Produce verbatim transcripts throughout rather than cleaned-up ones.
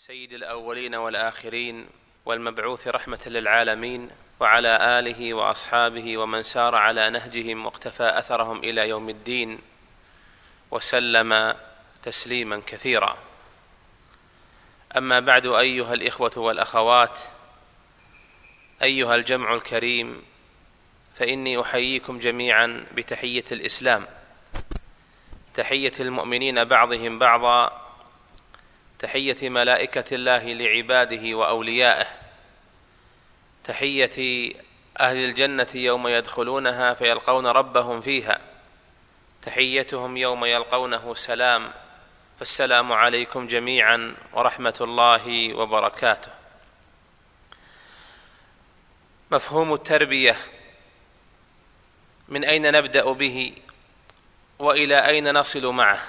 سيد الأولين والآخرين والمبعوث رحمة للعالمين، وعلى آله وأصحابه ومن سار على نهجهم واقتفى أثرهم إلى يوم الدين، وسلم تسليما كثيرا. أما بعد، أيها الإخوة والأخوات، أيها الجمع الكريم، فإني أحييكم جميعا بتحية الإسلام، تحية المؤمنين بعضهم بعضا، تحية ملائكة الله لعباده وأوليائه، تحية أهل الجنة يوم يدخلونها فيلقون ربهم فيها، تحيتهم يوم يلقونه سلام، فالسلام عليكم جميعا ورحمة الله وبركاته. مفهوم التربية، من أين نبدأ به وإلى أين نصل معه؟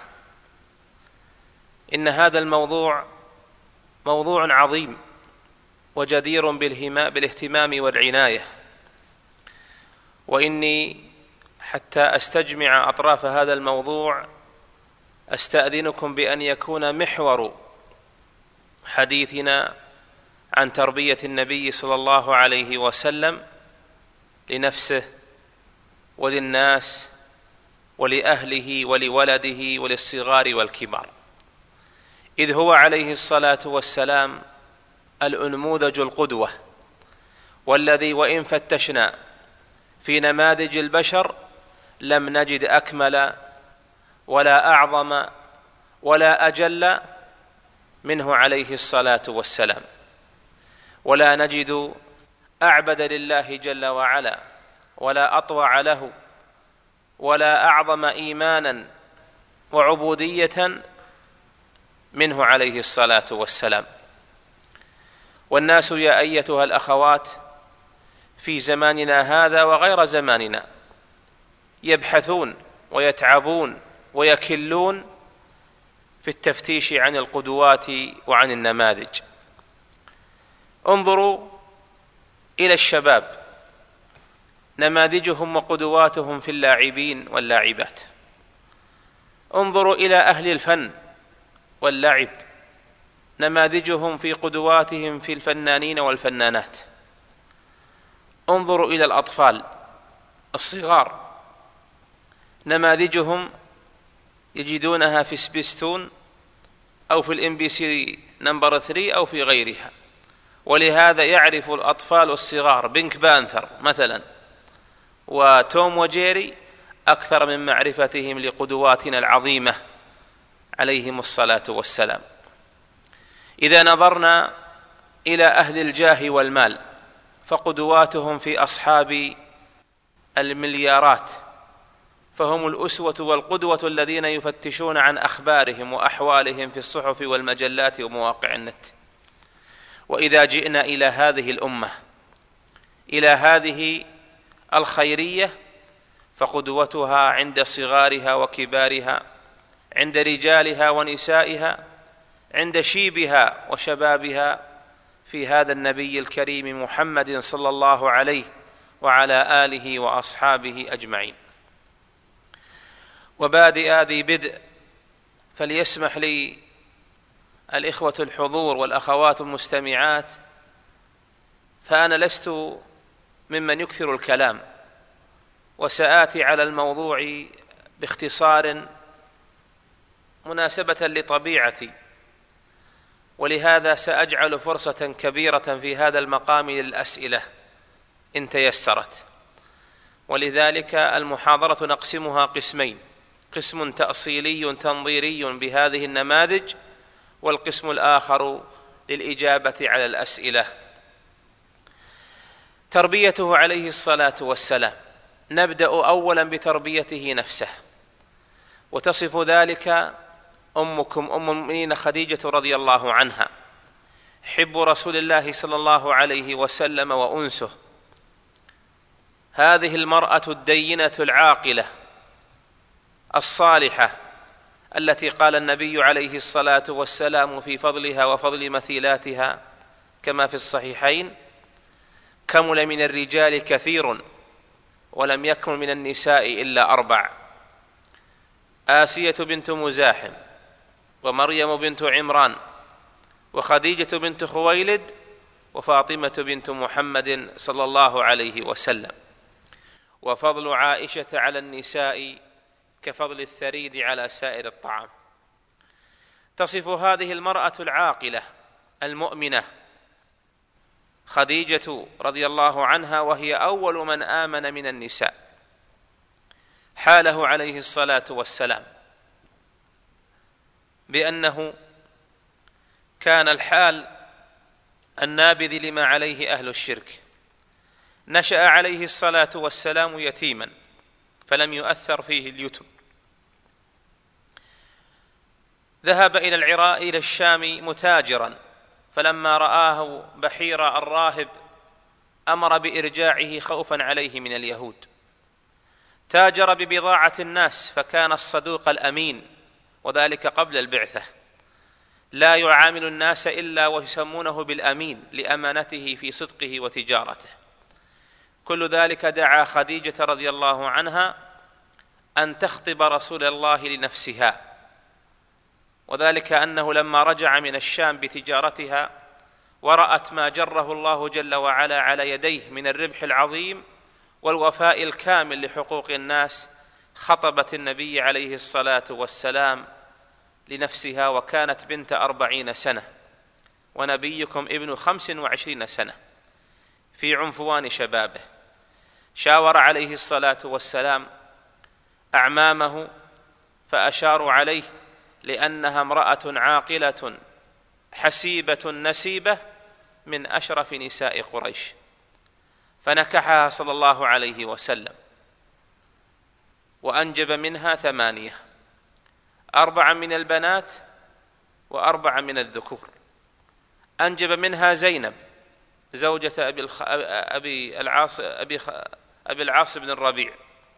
إن هذا الموضوع موضوع عظيم وجدير بالاهتمام والعناية، وإني حتى أستجمع أطراف هذا الموضوع أستأذنكم بأن يكون محور حديثنا عن تربية النبي صلى الله عليه وسلم لنفسه وللناس ولأهله ولولده وللصغار والكبار، إذ هو عليه الصلاة والسلام الأنموذج القدوة، والذي وإن فتشنا في نماذج البشر لم نجد أكمل ولا أعظم ولا أجل منه عليه الصلاة والسلام، ولا نجد أعبد لله جل وعلا ولا أطوع له ولا أعظم إيمانا وعبودية منه عليه الصلاة والسلام. والناس يا أيتها الأخوات في زماننا هذا وغير زماننا يبحثون ويتعبون ويكلون في التفتيش عن القدوات وعن النماذج. انظروا إلى الشباب، نماذجهم وقدواتهم في اللاعبين واللاعبات. انظروا إلى أهل الفن واللعب، نماذجهم في قدواتهم في الفنانين والفنانات. انظروا إلى الأطفال الصغار، نماذجهم يجدونها في سبيستون أو في الام بي سي نمبر ثري أو في غيرها، ولهذا يعرف الأطفال الصغار بينك بانثر مثلا وتوم وجيري أكثر من معرفتهم لقدواتنا العظيمة عليهم الصلاة والسلام. إذا نظرنا إلى أهل الجاه والمال فقدواتهم في أصحاب المليارات، فهم الأسوة والقدوة الذين يفتشون عن أخبارهم وأحوالهم في الصحف والمجلات ومواقع النت. وإذا جئنا إلى هذه الأمة، إلى هذه الخيرية، فقدوتها عند صغارها وكبارها، عند رجالها ونسائها، عند شيبها وشبابها، في هذا النبي الكريم محمد صلى الله عليه وعلى آله وأصحابه أجمعين. وبادئ ذي بدء، فليسمح لي الإخوة الحضور والأخوات المستمعات، فأنا لست ممن يكثر الكلام، وسآتي على الموضوع باختصار مناسبة لطبيعتي، ولهذا سأجعل فرصة كبيرة في هذا المقام للأسئلة إن تيسرت. ولذلك المحاضرة نقسمها قسمين: قسم تأصيلي تنظيري بهذه النماذج، والقسم الآخر للإجابة على الأسئلة. تربيته عليه الصلاة والسلام، نبدأ أولا بتربيته نفسه، وتصف ذلك أمكم أم المؤمنين خديجة رضي الله عنها، حب رسول الله صلى الله عليه وسلم وأنسه، هذه المرأة الدينة العاقلة الصالحة التي قال النبي عليه الصلاة والسلام في فضلها وفضل مثيلاتها كما في الصحيحين: كمل من الرجال كثير ولم يكمل من النساء إلا أربع: آسية بنت مزاحم، ومريم بنت عمران، وخديجة بنت خويلد وفاطمة بنت محمد صلى الله عليه وسلم. وفضل عائشة على النساء كفضل الثريد على سائر الطعام. تصف هذه المرأة العاقلة المؤمنة خديجة رضي الله عنها، وهي أول من آمن من النساء، حاله عليه الصلاة والسلام بأنه كان الحال النابذ لما عليه أهل الشرك. نشأ عليه الصلاة والسلام يتيما فلم يؤثر فيه اليتم، ذهب إلى العراء إلى الشام متاجرا، فلما رآه بحير الراهب أمر بإرجاعه خوفا عليه من اليهود. تاجر ببضاعة الناس فكان الصدوق الأمين، وذلك قبل البعثة، لا يعامل الناس إلا ويسمونه بالأمين لأمانته في صدقه وتجارته. كل ذلك دعا خديجة رضي الله عنها أن تخطب رسول الله لنفسها، وذلك أنه لما رجع من الشام بتجارتها ورأت ما جره الله جل وعلا على يديه من الربح العظيم والوفاء الكامل لحقوق الناس، خطبت النبي عليه الصلاة والسلام لنفسها، وكانت بنت أربعين سنة ونبيكم ابن خمس وعشرين سنة في عنفوان شبابه. شاور عليه الصلاة والسلام أعمامه فأشاروا عليه لأنها امرأة عاقلة حسيبة نسيبة من أشرف نساء قريش، فنكحها صلى الله عليه وسلم وأنجب منها ثمانية، أربعة من البنات وأربعة من الذكور. أنجب منها زينب زوجة أبي, الخ... أبي, العاص... أبي... خ... أبي العاص بن الربيع،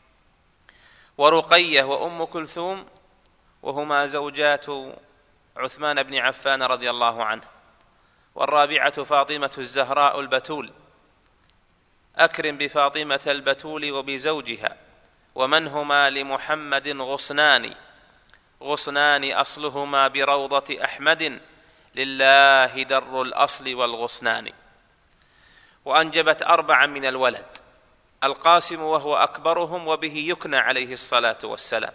ورقية وأم كلثوم، وهما زوجات عثمان بن عفان رضي الله عنه، والرابعة فاطمة الزهراء البتول. أكرم بفاطمة البتول وبزوجها، ومن هما لمحمد غصنان، غصنان أصلهما بروضة أحمد، لله در الأصل والغصنان. وأنجبت أربعا من الولد، القاسم وهو أكبرهم وبه يكنى عليه الصلاة والسلام،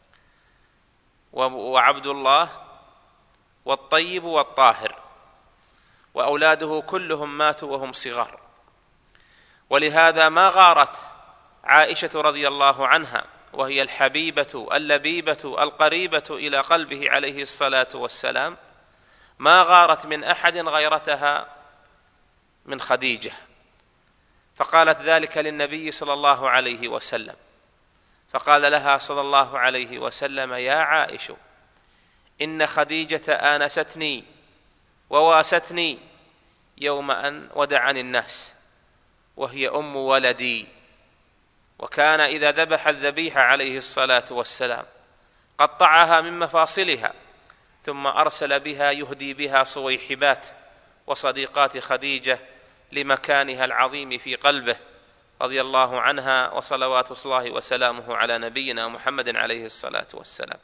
وعبد الله والطيب والطاهر، وأولاده كلهم ماتوا وهم صغار. ولهذا ما غارت عائشة رضي الله عنها، وهي الحبيبة اللبيبة القريبة إلى قلبه عليه الصلاة والسلام، ما غارت من أحد غيرتها من خديجة، فقالت ذلك للنبي صلى الله عليه وسلم، فقال لها صلى الله عليه وسلم: يا عائشة، إن خديجة آنستني وواستني يوم أن ودعني الناس، وهي أم ولدي. وكان إذا ذبح الذبيحة عليه الصلاة والسلام قطعها من مفاصلها، ثم أرسل بها يهدي بها صويحبات وصديقات خديجة لمكانها العظيم في قلبه رضي الله عنها، وصلوات الله وسلامه على نبينا محمد عليه الصلاة والسلام.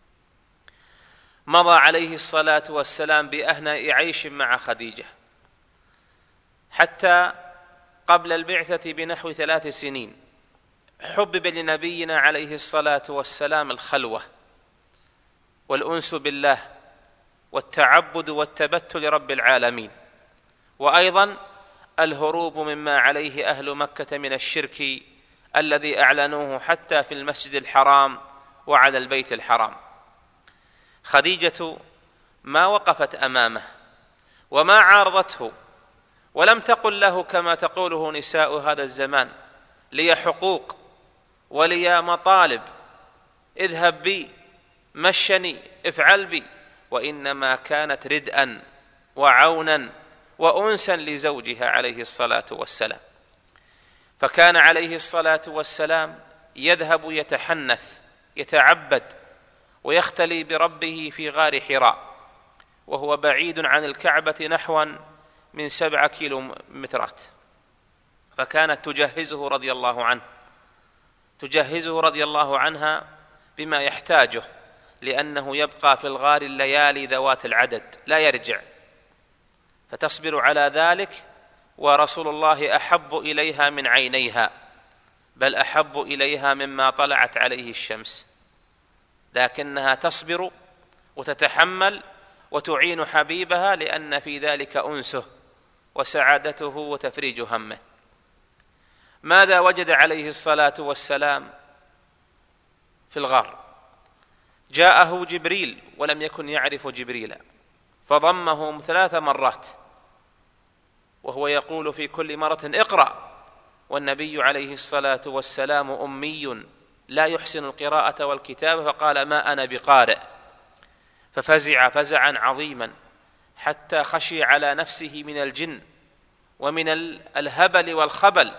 مضى عليه الصلاة والسلام بأهنأ عيش مع خديجة حتى قبل البعثة بنحو ثلاث سنين حبب لنبينا عليه الصلاة والسلام الخلوة والأنس بالله والتعبد والتبتل لرب العالمين، وأيضا الهروب مما عليه أهل مكة من الشرك الذي أعلنوه حتى في المسجد الحرام وعلى البيت الحرام. خديجة ما وقفت أمامه وما عارضته، ولم تقل له كما تقوله نساء هذا الزمان: لي حقوق ولي مطالب، اذهب بي، مشني، افعل بي، وإنما كانت ردءا وعونا وأنسا لزوجها عليه الصلاة والسلام. فكان عليه الصلاة والسلام يذهب يتحنث يتعبد ويختلي بربه في غار حراء، وهو بعيد عن الكعبة نحوا من سبعة كيلو مترات، فكانت تجهزه رضي الله عنه تجهزه رضي الله عنها بما يحتاجه، لأنه يبقى في الغار الليالي ذوات العدد لا يرجع، فتصبر على ذلك، ورسول الله أحب إليها من عينيها، بل أحب إليها مما طلعت عليه الشمس، لكنها تصبر وتتحمل وتعين حبيبها لأن في ذلك أنسه وسعادته وتفريج همه. ماذا وجد عليه الصلاة والسلام في الغار؟ جاءه جبريل ولم يكن يعرف جبريلا، فضمه ثلاث مرات وهو يقول في كل مرة اقرأ، والنبي عليه الصلاة والسلام أمي لا يحسن القراءة والكتابة، فقال ما أنا بقارئ، ففزع فزعا عظيما حتى خشي على نفسه من الجن ومن الهبل والخبل،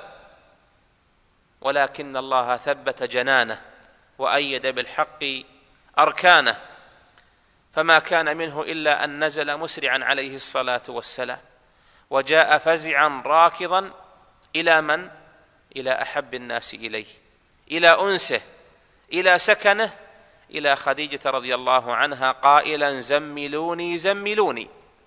ولكن الله ثبت جنانه وأيد بالحق أركانه، فما كان منه إلا أن نزل مسرعا عليه الصلاة والسلام، وجاء فزعا راكضا إلى من؟ إلى أحب الناس إليه، إلى أنسه، إلى سكنه، إلى خديجة رضي الله عنها، قائلا زملوني زملوني.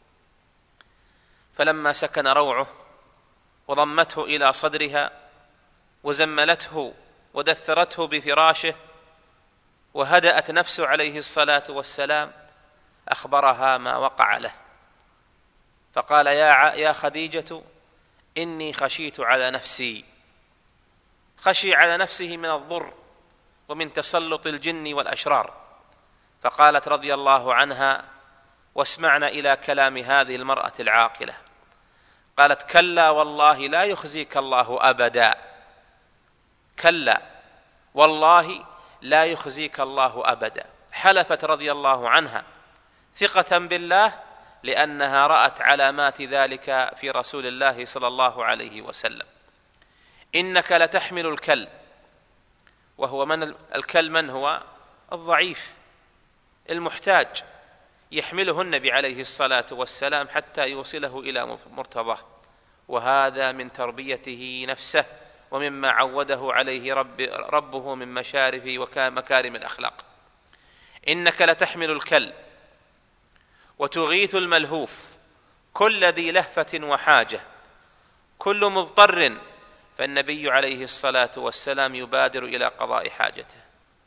فلما سكن روعه وضمته إلى صدرها وزملته ودثرته بفراشه وهدأت نفسه عليه الصلاة والسلام، أخبرها ما وقع له، فقال يا يا خديجة إني خشيت على نفسي، خشي على نفسه من الضر ومن تسلط الجن والأشرار. فقالت رضي الله عنها واسمعنا إلى كلام هذه المرأة العاقلة، قالت كلا والله لا يخزيك الله أبدا، كلا والله لا يخزيك الله أبدا. حلفت رضي الله عنها ثقة بالله لأنها رأت علامات ذلك في رسول الله صلى الله عليه وسلم. إنك لتحمل الكل، وهو من الكل؟ من هو؟ الضعيف المحتاج، يحمله النبي عليه الصلاة والسلام حتى يوصله إلى مرتضاه، وهذا من تربيته نفسه ومما عوده عليه رب ربه من مشارف ومكارم الأخلاق. إنك لتحمل الكل وتغيث الملهوف، كل ذي لهفة وحاجة، كل مضطر، فالنبي عليه الصلاة والسلام يبادر إلى قضاء حاجته.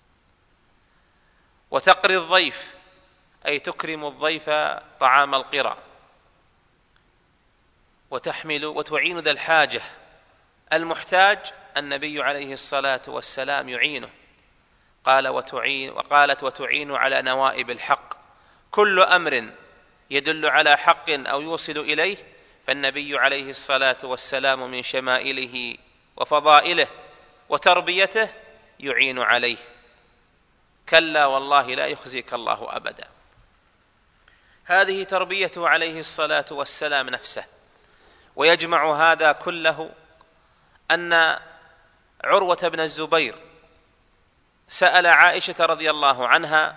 وتقري الضيف، أي تكرم الضيف طعام القرى، وتحمل وتعين ذا الحاجة المحتاج، النبي عليه الصلاة والسلام يعينه. قال وتعين وقالت وتعين على نوائب الحق، كل أمر يدل على حق أو يوصل إليه، فالنبي عليه الصلاة والسلام من شمائله وفضائله وتربيته يعين عليه. كلا والله لا يخزيك الله أبدا. هذه تربيته عليه الصلاة والسلام نفسه. ويجمع هذا كله أن عروة بن الزبير سأل عائشة رضي الله عنها،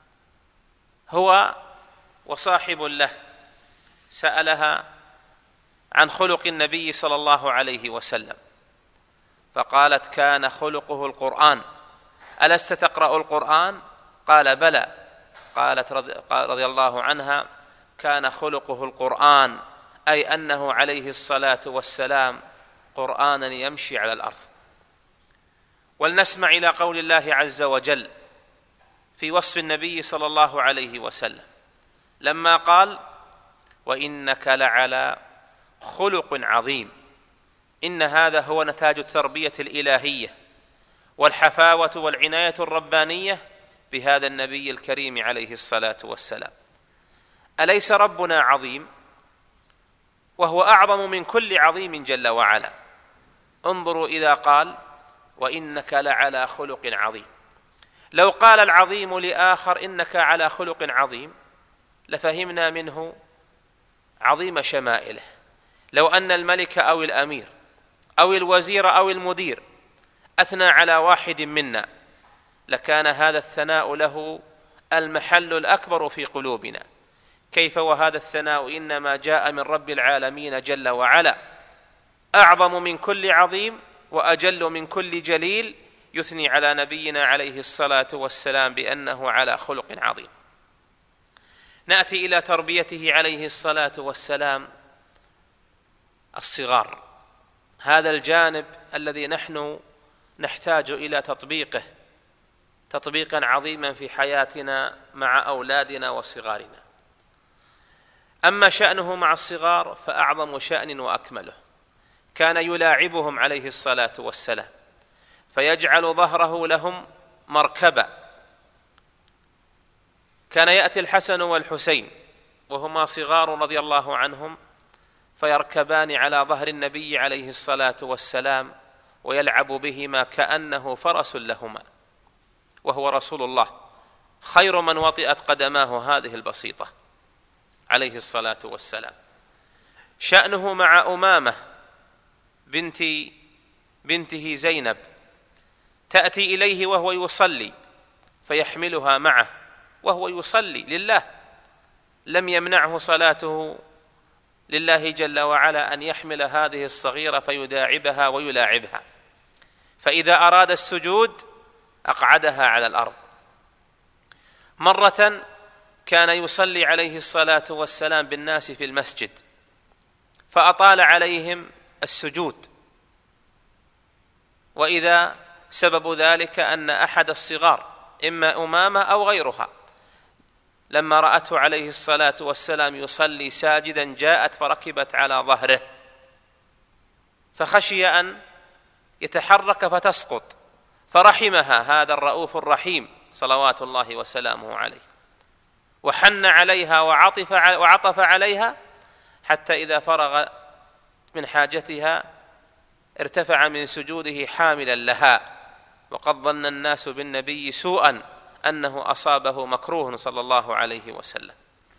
هو وصاحب له، سألها عن خلق النبي صلى الله عليه وسلم، فقالت كان خلقه القرآن، ألست تقرأ القرآن؟ قال بلى. قالت رضي الله عنها كان خلقه القرآن، أي أنه عليه الصلاة والسلام قرآنا يمشي على الأرض. ولنسمع إلى قول الله عز وجل في وصف النبي صلى الله عليه وسلم لما قال وإنك لعلى خلق عظيم. إن هذا هو نتاج التربية الإلهية والحفاوة والعناية الربانية بهذا النبي الكريم عليه الصلاة والسلام. أليس ربنا عظيم؟ وهو أعظم من كل عظيم جل وعلا. انظروا إذا قال وإنك لعلى خلق عظيم، لو قال العظيم لآخر إنك على خلق عظيم لفهمنا منه عظيم شمائله. لو أن الملك أو الأمير أو الوزير أو المدير أثنى على واحد منا لكان هذا الثناء له المحل الأكبر في قلوبنا. كيف وهذا الثناء إنما جاء من رب العالمين جل وعلا، أعظم من كل عظيم وأجل من كل جليل، يثني على نبينا عليه الصلاة والسلام بأنه على خلق عظيم. نأتي إلى تربيته عليه الصلاة والسلام الصغار. هذا الجانب الذي نحن نحتاج إلى تطبيقه تطبيقا عظيما في حياتنا مع أولادنا وصغارنا. أما شأنه مع الصغار فأعظم شأن وأكمله. كان يلاعبهم عليه الصلاة والسلام فيجعل ظهره لهم مركبا. كان يأتي الحسن والحسين وهما صغار رضي الله عنهم فيركبان على ظهر النبي عليه الصلاة والسلام ويلعب بهما كأنه فرس لهما، وهو رسول الله خير من وطئت قدماه هذه البسيطة عليه الصلاة والسلام. شأنه مع أمامة بنت بنته زينب، تأتي إليه وهو يصلي فيحملها معه وهو يصلي لله، لم يمنعه صلاته لله جل وعلا أن يحمل هذه الصغيرة فيداعبها ويلاعبها، فإذا أراد السجود أقعدها على الأرض. مرة كان يصلي عليه الصلاة والسلام بالناس في المسجد فأطال عليهم السجود، وإذا سبب ذلك أن أحد الصغار إما أمامة أو غيرها لما رأته عليه الصلاة والسلام يصلي ساجدا جاءت فركبت على ظهره، فخشي أن يتحرك فتسقط فرحمها هذا الرؤوف الرحيم صلوات الله وسلامه عليه، وحن عليها وعطف وعطف عليها حتى إذا فرغ من حاجتها ارتفع من سجوده حاملا لها، وقد ظن الناس بالنبي سوءا أنه أصابه مكروه صلى الله عليه وسلم.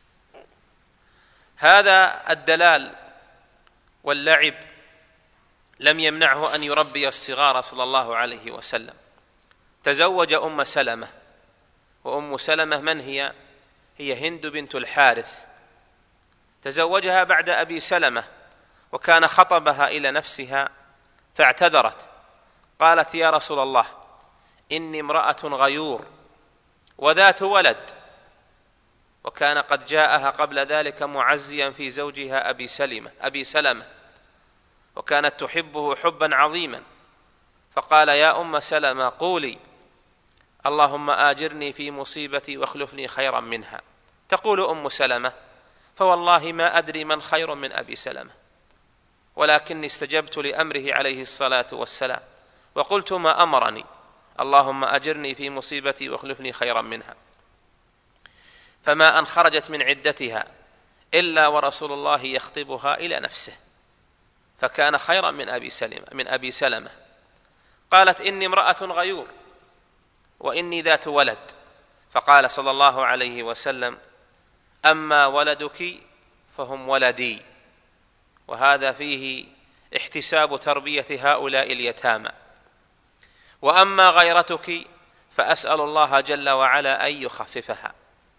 هذا الدلال واللعب لم يمنعه أن يربي الصغار صلى الله عليه وسلم. تزوج أم سلمة، وأم سلمة من هي؟ هي هند بنت الحارث، تزوجها بعد أبي سلمة وكان خطبها إلى نفسها فاعتذرت، قالت يا رسول الله إني امرأة غيور وذات ولد، وكان قد جاءها قبل ذلك معزيا في زوجها أبي سلمة أبي سلمة وكانت تحبه حبا عظيما، فقال يا أم سلمة قولي اللهم آجرني في مصيبتي واخلفني خيرا منها. تقول أم سلمة فوالله ما أدري من خير من أبي سلمة، ولكني استجبت لأمره عليه الصلاة والسلام وقلت ما أمرني، اللهم أجرني في مصيبتي واخلفني خيرا منها. فما أن خرجت من عدتها إلا ورسول الله يخطبها إلى نفسه، فكان خيرا من أبي سلمة من أبي سلمة. قالت إني امرأة غيور وإني ذات ولد، فقال صلى الله عليه وسلم أما ولدك فهم ولدي، وهذا فيه احتساب تربية هؤلاء اليتامى، وأما غيرتك فأسأل الله جل وعلا أن يخففها.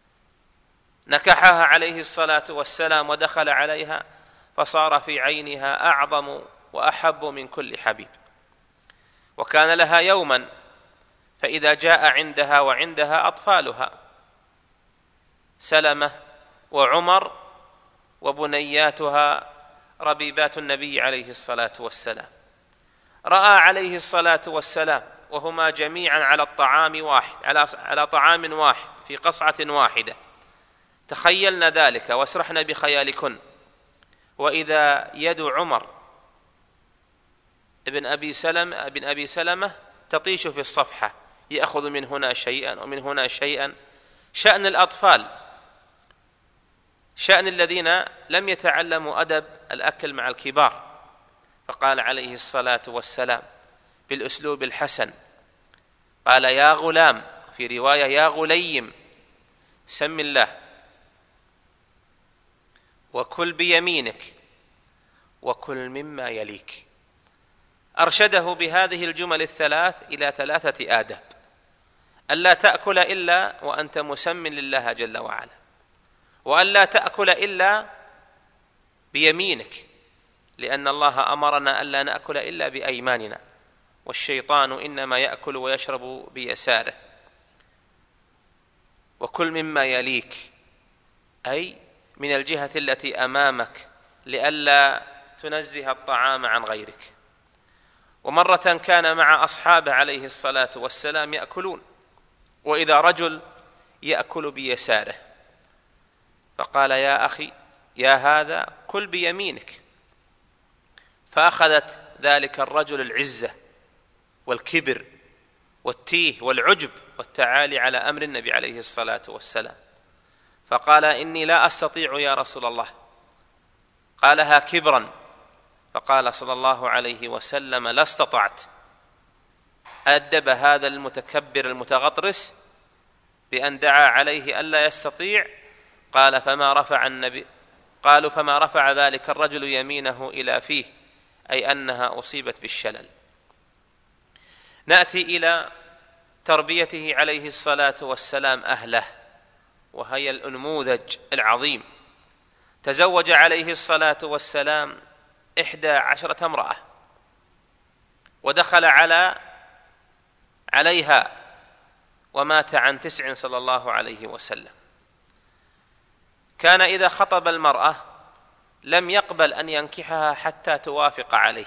نكحها عليه الصلاة والسلام ودخل عليها فصار في عينها أعظم وأحب من كل حبيب، وكان لها يوما فإذا جاء عندها وعندها أطفالها سلمة وعمر وبنياتها ربيبات النبي عليه الصلاة والسلام، رأى عليه الصلاة والسلام وهما جميعا على الطعام واحد على على طعام واحد في قصعة واحدة، تخيلنا ذلك واسرحنا بخيالكن، وإذا يد عمر ابن أبي سلمة ابن أبي سلمة تطيش في الصفحة، يأخذ من هنا شيئا ومن هنا شيئا. شأن الأطفال، شأن الذين لم يتعلموا أدب الأكل مع الكبار، فقال عليه الصلاة والسلام بالأسلوب الحسن، قال يا غلام، في رواية يا غليم، سم الله وكل بيمينك وكل مما يليك. أرشده بهذه الجمل الثلاث إلى ثلاثة آداب: ألا تأكل إلا وأنت مسم لله جل وعلا، وألا تأكل إلا بيمينك، لأن الله أمرنا ألا نأكل إلا بأيماننا، والشيطان إنما يأكل ويشرب بيساره. وكل مما يليك، أي من الجهة التي أمامك، لئلا تنزه الطعام عن غيرك. ومرة كان مع أصحابه عليه الصلاة والسلام يأكلون، وإذا رجل يأكل بيساره فقال: يا أخي يا هذا كل بيمينك. فأخذت ذلك الرجل العزة والكبر والتيه والعجب والتعالي على أمر النبي عليه الصلاة والسلام، فقال: إني لا أستطيع يا رسول الله. قالها كبرا، فقال صلى الله عليه وسلم: لا استطعت. أدب هذا المتكبر المتغطرس بأن دعا عليه ألا يستطيع. قال: فما رفع النبي قالوا فما رفع ذلك الرجل يمينه إلى فيه، أي أنها أصيبت بالشلل. نأتي إلى تربيته عليه الصلاة والسلام أهله، وهي الأنموذج العظيم. تزوج عليه الصلاة والسلام إحدى عشرة امرأة، ودخل على عليها ومات عن تسع صلى الله عليه وسلم. كان إذا خطب المرأة لم يقبل أن ينكحها حتى توافق عليه،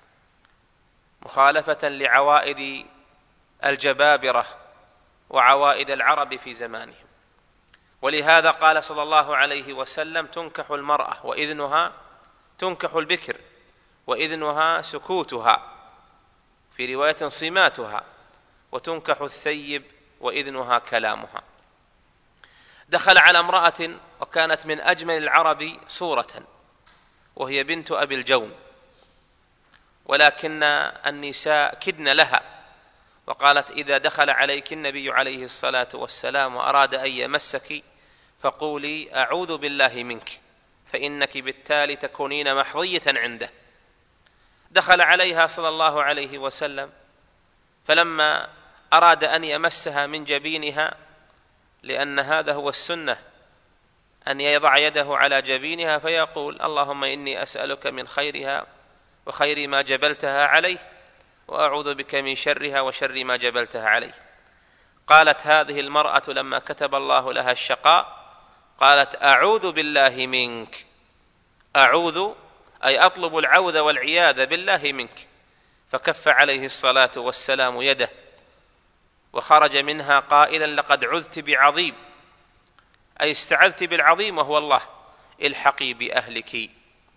مخالفة لعوائد الجبابرة وعوائد العرب في زمانهم. ولهذا قال صلى الله عليه وسلم: تنكح المرأة وإذنها تنكح البكر وإذنها سكوتها، في رواية صماتها، وتنكح الثيب وإذنها كلامها. دخل على امرأة وكانت من أجمل العرب صورة، وهي بنت أبي الجون، ولكن النساء كدن لها، وقالت: إذا دخل عليك النبي عليه الصلاة والسلام وأراد أن يمسك فقولي: أعوذ بالله منك، فإنك بالتالي تكونين محظية عنده. دخل عليها صلى الله عليه وسلم، فلما أراد أن يمسها من جبينها، لأن هذا هو السنة أن يضع يده على جبينها فيقول: اللهم إني أسألك من خيرها وخير ما جبلتها عليه، وأعوذ بك من شرها وشر ما جبلتها عليه. قالت هذه المرأة لما كتب الله لها الشقاء، قالت: أعوذ بالله منك. أعوذ أي أطلب العوذ والعياذ بالله منك. فكف عليه الصلاة والسلام يده وخرج منها قائلا: لقد عذت بعظيم، أي استعذت بالعظيم وهو الله، الحقي بأهلك.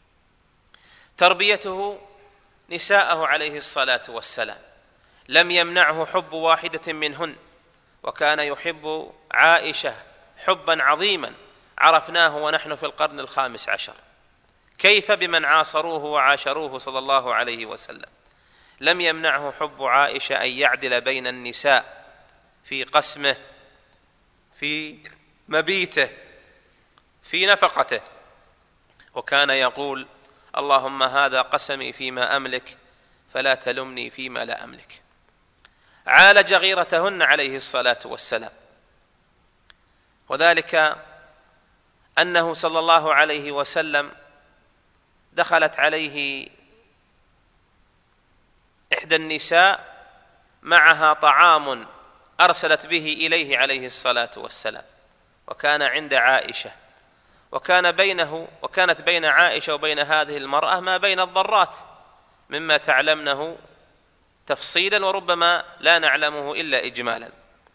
تربيته نساءه عليه الصلاة والسلام لم يمنعه حب واحدة منهن، وكان يحب عائشة حبا عظيما عرفناه ونحن في القرن الخامس عشر. كيف بمن عاصروه وعاشروه صلى الله عليه وسلم؟ لم يمنعه حب عائشة أن يعدل بين النساء في قسمه، في مبيته، في نفقته، وكان يقول: اللهم هذا قسمي فيما أملك فلا تلمني فيما لا أملك. عالج غيرتهن عليه الصلاة والسلام، وذلك أنه صلى الله عليه وسلم دخلت عليه إحدى النساء معها طعام أرسلت به إليه عليه الصلاة والسلام، وكان عند عائشة، وكان بينه وكانت بين عائشة وبين هذه المرأة ما بين الضرات مما تعلمنه تفصيلا وربما لا نعلمه إلا إجمالا.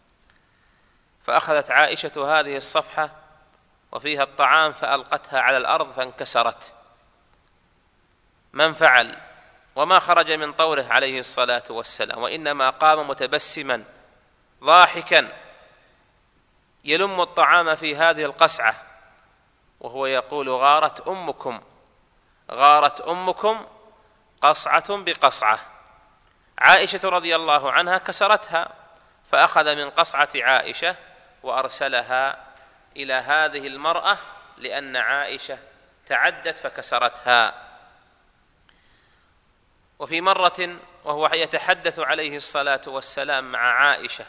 فأخذت عائشة هذه الصفحة وفيها الطعام فألقتها على الأرض فانكسرت. من فعل؟ وما خرج من طوره عليه الصلاة والسلام، وإنما قام متبسما ضاحكا يلم الطعام في هذه القسعة وهو يقول: غارت أمكم غارت أمكم قصعة بقصعة. عائشة رضي الله عنها كسرتها، فأخذ من قصعة عائشة وأرسلها إلى هذه المرأة لأن عائشة تعدت فكسرتها. وفي مرة وهو يتحدث عليه الصلاة والسلام مع عائشة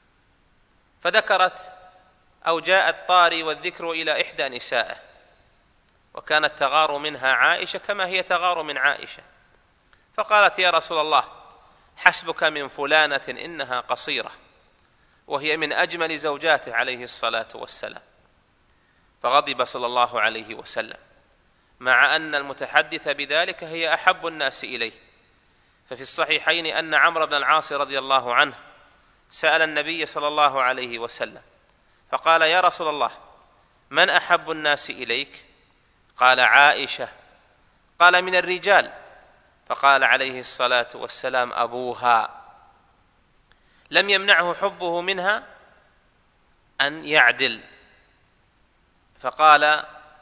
فذكرت أو جاء الطاري والذكر إلى إحدى نسائه، وكانت تغار منها عائشة كما هي تغار من عائشة، فقالت: يا رسول الله حسبك من فلانة إنها قصيرة، وهي من أجمل زوجاته عليه الصلاة والسلام. فغضب صلى الله عليه وسلم، مع أن المتحدث بذلك هي أحب الناس إليه. ففي الصحيحين أن عمرو بن العاص رضي الله عنه سأل النبي صلى الله عليه وسلم فقال: يا رسول الله، من أحب الناس إليك؟ قال: عائشة. قال: من الرجال؟ فقال عليه الصلاة والسلام: أبوها. لم يمنعه حبه منها أن يعدل، فقال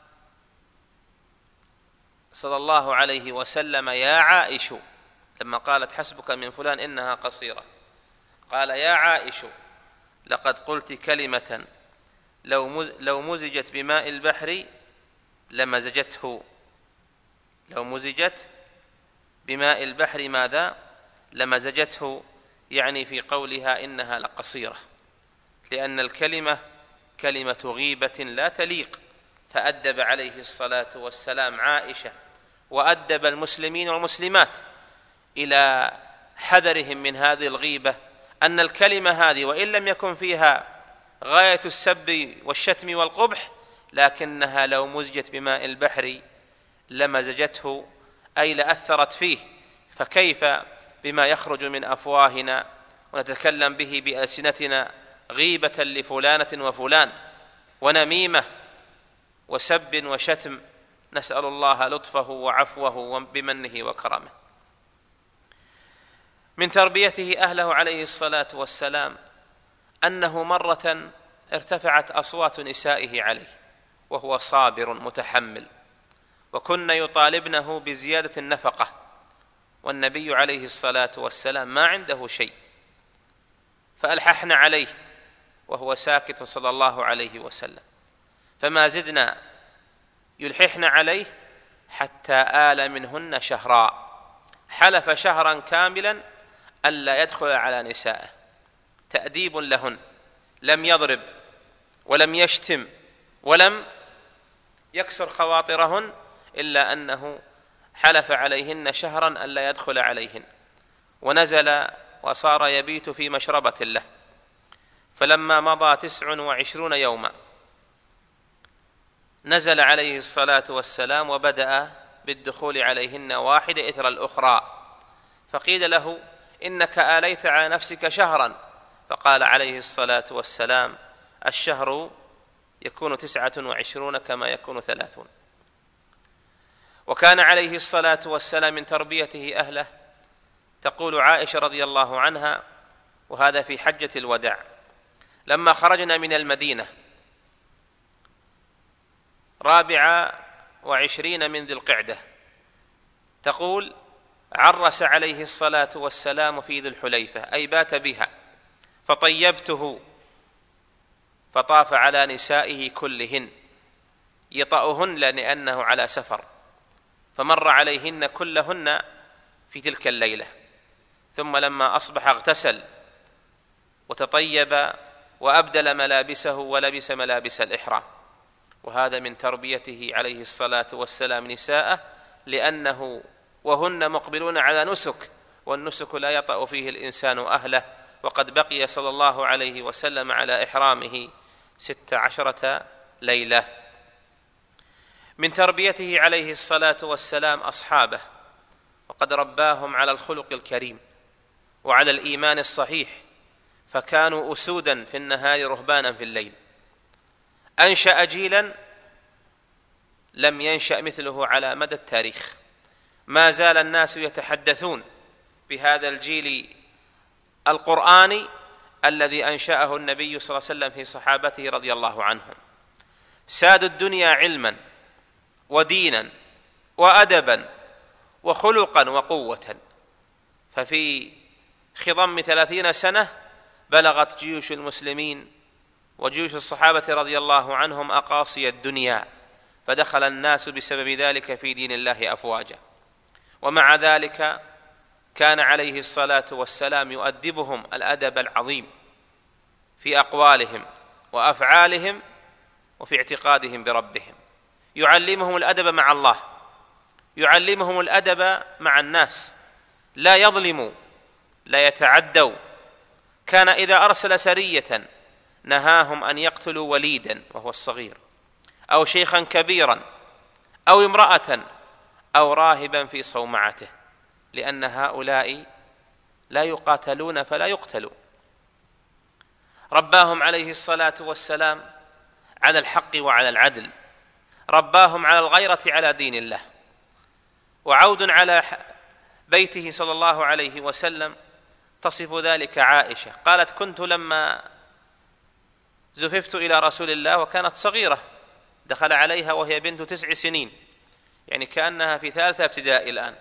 صلى الله عليه وسلم: يا عائش، لما قالت: حسبك من فلان إنها قصيرة، قال: يا عائش، لقد قلت كلمة لو مزجت بماء البحر لمزجته. لو مزجت بماء البحر ماذا؟ لمزجته، يعني في قولها إنها لقصيرة، لأن الكلمة كلمة غيبة لا تليق. فأدب عليه الصلاة والسلام عائشة وأدب المسلمين والمسلمات إلى حذرهم من هذه الغيبة، أن الكلمة هذه وإن لم يكن فيها غاية السب والشتم والقبح، لكنها لو مزجت بماء البحر لمزجته، أي لأثرت فيه. فكيف بما يخرج من أفواهنا ونتكلم به بألسنتنا غيبة لفلانة وفلان ونميمة وسب وشتم؟ نسأل الله لطفه وعفوه بمنه وكرمه. من تربيته أهله عليه الصلاة والسلام أنه مرة ارتفعت أصوات نسائه عليه وهو صابر متحمل، وكن يطالبنه بزيادة النفقة، والنبي عليه الصلاة والسلام ما عنده شيء، فألححن عليه وهو ساكت صلى الله عليه وسلم، فما زدنا يلححن عليه حتى آل منهن شهرا، حلف شهرا كاملا ألا يدخل على نسائه، تأديب لهن، لم يضرب ولم يشتم ولم يكسر خواطرهن، إلا أنه حلف عليهن شهرا ألا يدخل عليهن، ونزل وصار يبيت في مشربة له. فلما مضى تسع وعشرون يوما نزل عليه الصلاة والسلام وبدأ بالدخول عليهن واحدة إثر الأخرى، فقيل له: إنك آليت على نفسك شهرا، فقال عليه الصلاة والسلام: الشهر يكون تسعة وعشرون كما يكون ثلاثون. وكان عليه الصلاة والسلام من تربيته أهله، تقول عائشة رضي الله عنها، وهذا في حجة الوداع لما خرجنا من المدينة رابع وعشرين من ذي القعدة، تقول: عرس عليه الصلاة والسلام في ذي الحليفة، أي بات بها، فطيبته فطاف على نسائه كلهن يطأهن لأنه على سفر، فمر عليهن كلهن في تلك الليلة، ثم لما أصبح اغتسل وتطيب وأبدل ملابسه ولبس ملابس الإحرام. وهذا من تربيته عليه الصلاة والسلام نساءه، لأنه وهن مقبلون على نسك، والنسك لا يطأ فيه الإنسان أهله، وقد بقي صلى الله عليه وسلم على إحرامه ست عشرة ليلة. من تربيته عليه الصلاة والسلام أصحابه، وقد رباهم على الخلق الكريم وعلى الإيمان الصحيح، فكانوا أسودا في النهار رهبانا في الليل. أنشأ جيلا لم ينشأ مثله على مدى التاريخ، ما زال الناس يتحدثون بهذا الجيل القرآني الذي أنشأه النبي صلى الله عليه وسلم في صحابته رضي الله عنهم. سادوا الدنيا علما ودينا وأدبا وخلقا وقوة، ففي خضم ثلاثين سنة بلغت جيوش المسلمين وجيوش الصحابة رضي الله عنهم أقاصي الدنيا، فدخل الناس بسبب ذلك في دين الله أفواجا. ومع ذلك كان عليه الصلاة والسلام يؤدبهم الأدب العظيم في أقوالهم وأفعالهم وفي اعتقادهم بربهم، يعلمهم الأدب مع الله، يعلمهم الأدب مع الناس، لا يظلموا لا يتعدوا. كان إذا أرسل سرية نهاهم أن يقتلوا وليدا وهو الصغير، أو شيخا كبيرا، أو امرأة أو راهبا في صومعته، لأن هؤلاء لا يقاتلون فلا يقتلوا. رباهم عليه الصلاة والسلام على الحق وعلى العدل، رباهم على الغيرة على دين الله. وعود على بيته صلى الله عليه وسلم تصف ذلك عائشة، قالت: كنت لما زففت إلى رسول الله وكانت صغيرة، دخل عليها وهي بنت تسع سنين، يعني كأنها في ثالثة ابتدائي الآن،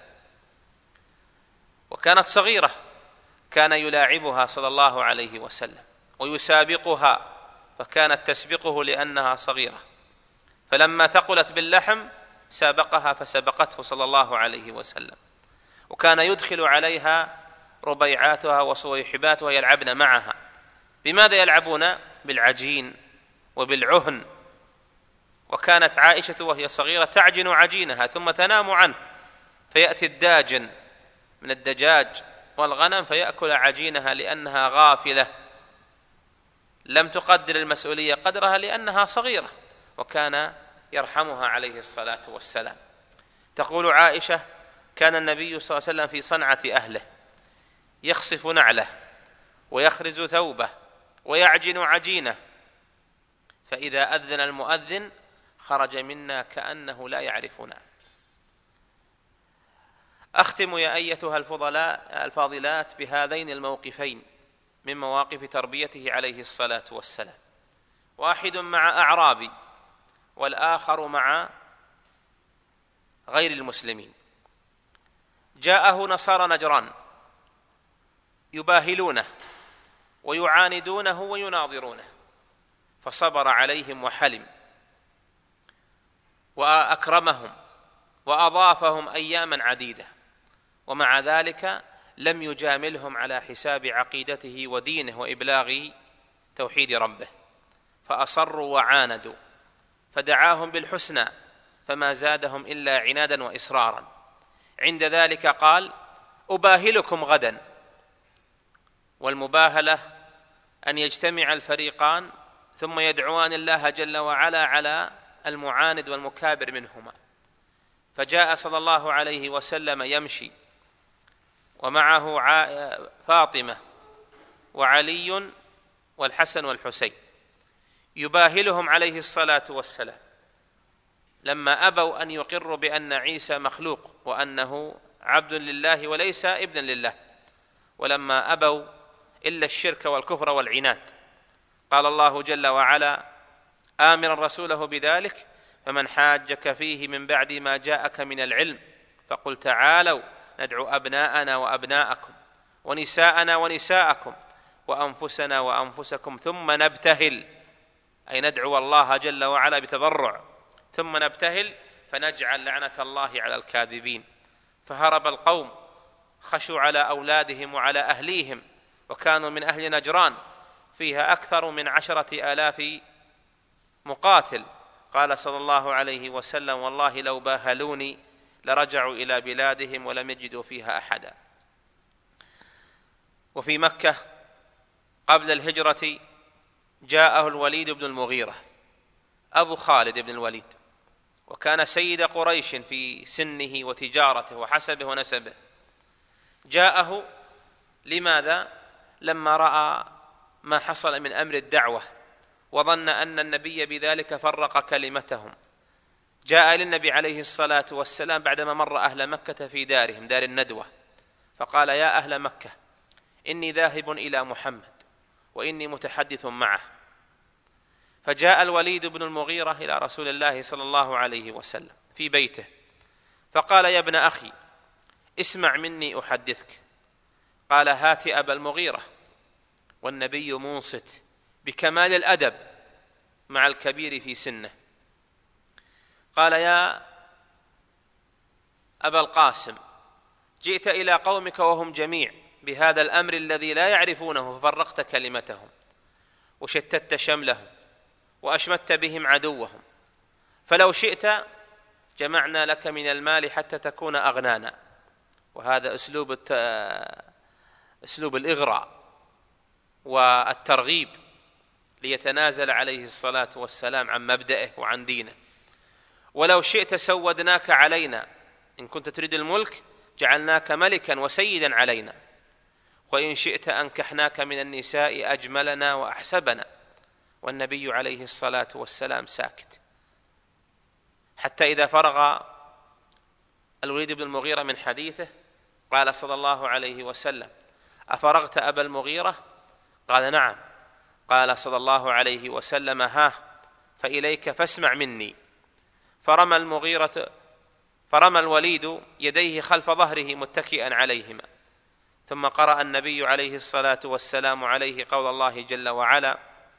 وكانت صغيرة، كان يلاعبها صلى الله عليه وسلم ويسابقها، فكانت تسبقه لأنها صغيرة، فلما ثقلت باللحم سابقها فسبقته صلى الله عليه وسلم. وكان يدخل عليها ربيعاتها وصويحباتها يلعبن معها. بماذا يلعبون؟ بالعجين وبالعهن. وكانت عائشة وهي صغيرة تعجن عجينها ثم تنام عنه، فيأتي الداجن من الدجاج والغنم فيأكل عجينها، لأنها غافلة لم تقدر المسؤولية قدرها لأنها صغيرة، وكان يرحمها عليه الصلاة والسلام. تقول عائشة: كان النبي صلى الله عليه وسلم في صنعة أهله يخصف نعله ويخرز ثوبه ويعجن عجينه، فإذا أذن المؤذن خرج منا كأنه لا يعرفنا. أختم يا أيتها الفضلاء الفاضلات بهذين الموقفين من مواقف تربيته عليه الصلاة والسلام، واحد مع أعرابي والآخر مع غير المسلمين. جاءه نصارى نجران يباهلونه ويعاندونه ويناظرونه، فصبر عليهم وحلم وأكرمهم وأضافهم أياما عديدة، ومع ذلك لم يجاملهم على حساب عقيدته ودينه وإبلاغ توحيد ربه، فأصروا وعاندوا، فدعاهم بالحسنى فما زادهم إلا عنادا وإصرارا. عند ذلك قال: أباهلكم غدا. والمباهلة أن يجتمع الفريقان ثم يدعوان الله جل وعلا على المعاند والمكابر منهما. فجاء صلى الله عليه وسلم يمشي ومعه فاطمة وعلي والحسن والحسين، يباهلهم عليه الصلاة والسلام لما أبوا أن يقروا بأن عيسى مخلوق وأنه عبد لله وليس ابنا لله، ولما أبوا إلا الشرك والكفر والعناد. قال الله جل وعلا آمرا رسوله بذلك: فمن حاجك فيه من بعد ما جاءك من العلم فقل تعالوا ندعو أبناءنا وأبناءكم ونساءنا ونساءكم وأنفسنا وأنفسكم ثم نبتهل، أي ندعو الله جل وعلا بتضرع، ثم نبتهل فنجعل لعنة الله على الكاذبين. فهرب القوم، خشوا على أولادهم وعلى أهليهم، وكانوا من أهل نجران فيها أكثر من عشرة آلاف مقاتل. قال صلى الله عليه وسلم: والله لو باهلوني لرجعوا إلى بلادهم ولم يجدوا فيها أحدا. وفي مكة قبل الهجرة جاءه الوليد بن المغيرة أبو خالد بن الوليد، وكان سيد قريش في سنه وتجارته وحسبه ونسبه. جاءه لماذا؟ لما رأى ما حصل من أمر الدعوة وظن أن النبي بذلك فرق كلمتهم. جاء للنبي عليه الصلاة والسلام بعدما مر أهل مكة في دارهم دار الندوة، فقال: يا أهل مكة إني ذاهب إلى محمد وإني متحدث معه. فجاء الوليد بن المغيرة إلى رسول الله صلى الله عليه وسلم في بيته فقال: يا ابن أخي اسمع مني أحدثك. قال: هات أبا المغيرة. والنبي منصت بكمال الأدب مع الكبير في سنه. قال: يا أبا القاسم جئت إلى قومك وهم جميع بهذا الأمر الذي لا يعرفونه، ففرقت كلمتهم وشتت شملهم وأشمت بهم عدوهم، فلو شئت جمعنا لك من المال حتى تكون أغنانا. وهذا أسلوب الت... أسلوب الإغراء والترغيب ليتنازل عليه الصلاة والسلام عن مبدئه وعن دينه. ولو شئت سودناك علينا، إن كنت تريد الملك جعلناك ملكا وسيدا علينا، وإن شئت أنكحناك من النساء أجملنا وأحسبنا. والنبي عليه الصلاة والسلام ساكت، حتى إذا فرغ الوليد بن المغيرة من حديثه قال صلى الله عليه وسلم: أفرغت أبا المغيرة؟ قال: نعم. قال صلى الله عليه وسلم: ها فإليك فاسمع مني. فرمى المغيرة فرمى الوليد يديه خلف ظهره متكئا عليهما، ثم قرأ النبي عليه الصلاة والسلام عليه قول الله جل وعلا: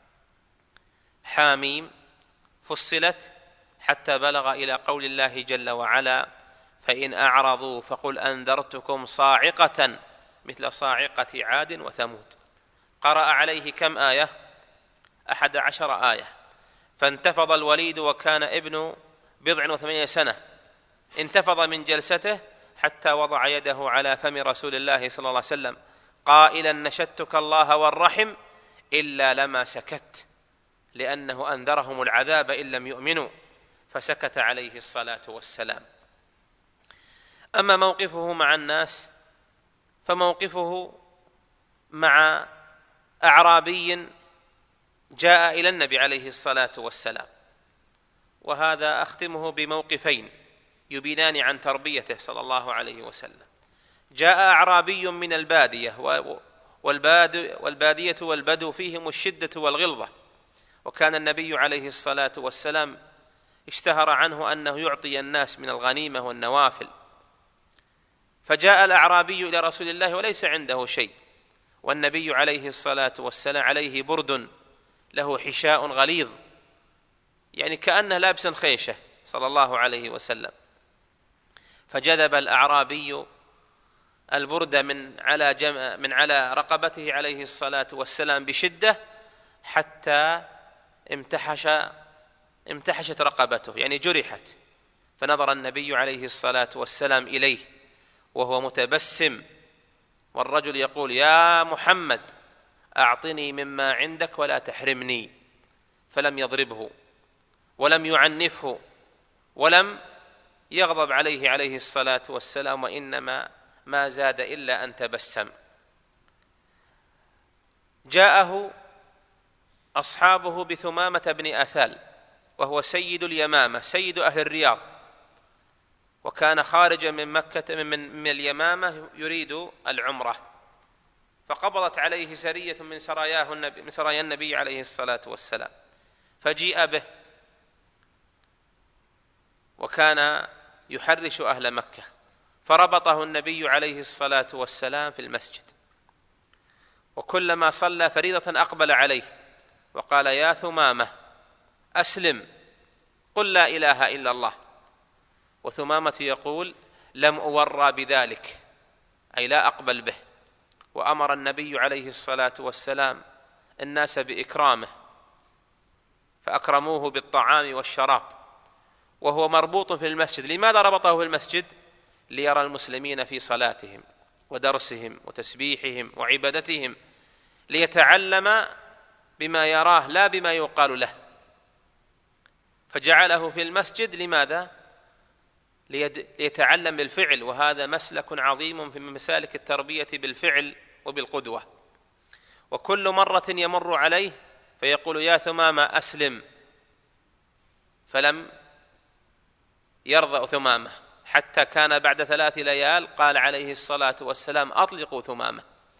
حاميم فصلت، حتى بلغ إلى قول الله جل وعلا: فإن أعرضوا فقل أنذرتكم صاعقة مثل صاعقة عاد وثمود. قرأ عليه كم آية؟ أحد عشر آية. فانتفض الوليد وكان ابن بضع وثمانية سنة، انتفض من جلسته حتى وضع يده على فم رسول الله صلى الله عليه وسلم قائلا: نشدتك الله والرحم، إلا لما سكت، لأنه أنذرهم العذاب إن لم يؤمنوا، فسكت عليه الصلاة والسلام. أما موقفه مع الناس فموقفه مع أعرابي جاء إلى النبي عليه الصلاة والسلام، وهذا أختمه بموقفين يبينان عن تربيته صلى الله عليه وسلم. جاء أعرابي من البادية، والبادية والبدو فيهم الشدة والغلظة، وكان النبي عليه الصلاة والسلام اشتهر عنه أنه يعطي الناس من الغنيمة والنوافل. فجاء الأعرابي إلى رسول الله وليس عنده شيء، والنبي عليه الصلاة والسلام عليه برد له حشاء غليظ، يعني كأنه لابس خيشة صلى الله عليه وسلم. فجذب الأعرابي البرد من على جم... من على رقبته عليه الصلاة والسلام بشدة حتى امتحش امتحشت رقبته، يعني جرحت. فنظر النبي عليه الصلاة والسلام إليه وهو متبسم، والرجل يقول: يا محمد أعطني مما عندك ولا تحرمني. فلم يضربه ولم يعنفه ولم يغضب عليه عليه الصلاة والسلام، وإنما ما زاد إلا أن تبسم. جاءه أصحابه بثمامة بن أثال، وهو سيد اليمامة، سيد أهل الرياض، وكان خارجا من مكة من, من اليمامة يريد العمرة، فقبضت عليه سرية من سراياه النبي من سرايا النبي عليه الصلاة والسلام، فجيء به، وكان يحرش أهل مكة، فربطه النبي عليه الصلاة والسلام في المسجد، وكلما صلى فريضة أقبل عليه وقال: يا ثمامة أسلم، قل لا إله إلا الله. وثمامة يقول: لم أورى بذلك، أي لا أقبل به. وأمر النبي عليه الصلاة والسلام الناس بإكرامه، فأكرموه بالطعام والشراب وهو مربوط في المسجد. لماذا ربطه في المسجد؟ ليرى المسلمين في صلاتهم ودرسهم وتسبيحهم وعبادتهم، ليتعلم بما يراه لا بما يقال له. فجعله في المسجد لماذا؟ ليتعلم بالفعل، وهذا مسلك عظيم في مسالك التربية بالفعل وبالقدوة. وكل مرة يمر عليه فيقول: يا ثمامة أسلم، فلم يرضى ثمامة، حتى كان بعد ثلاث ليال قال عليه الصلاة والسلام: أطلقوا ثمامة.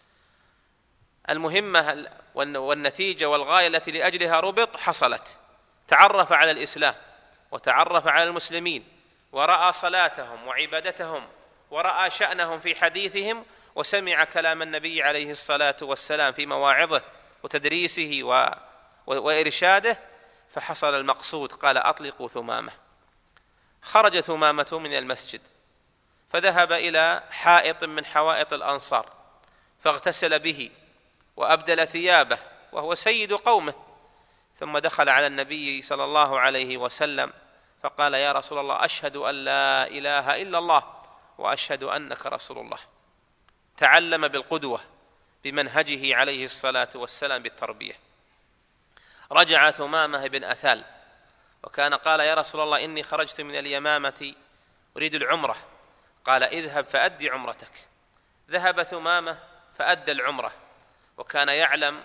المهمة والنتيجة والغاية التي لأجلها ربط حصلت. تعرف على الإسلام وتعرف على المسلمين، ورأى صلاتهم وعبادتهم، ورأى شأنهم في حديثهم، وسمع كلام النبي عليه الصلاة والسلام في مواعظه وتدريسه و... وإرشاده، فحصل المقصود. قال: أطلقوا ثمامة. خرج ثمامة من المسجد فذهب إلى حائط من حوائط الأنصار، فاغتسل به وأبدل ثيابه وهو سيد قومه، ثم دخل على النبي صلى الله عليه وسلم فقال: يا رسول الله، أشهد أن لا إله إلا الله وأشهد أنك رسول الله. تعلم بالقدوة بمنهجه عليه الصلاة والسلام بالتربية. رجع ثمامة بن أثال وكان قال يا رسول الله إني خرجت من اليمامة أريد العمرة، قال اذهب فأدي عمرتك. ذهب ثمامة فأدى العمرة، وكان يعلم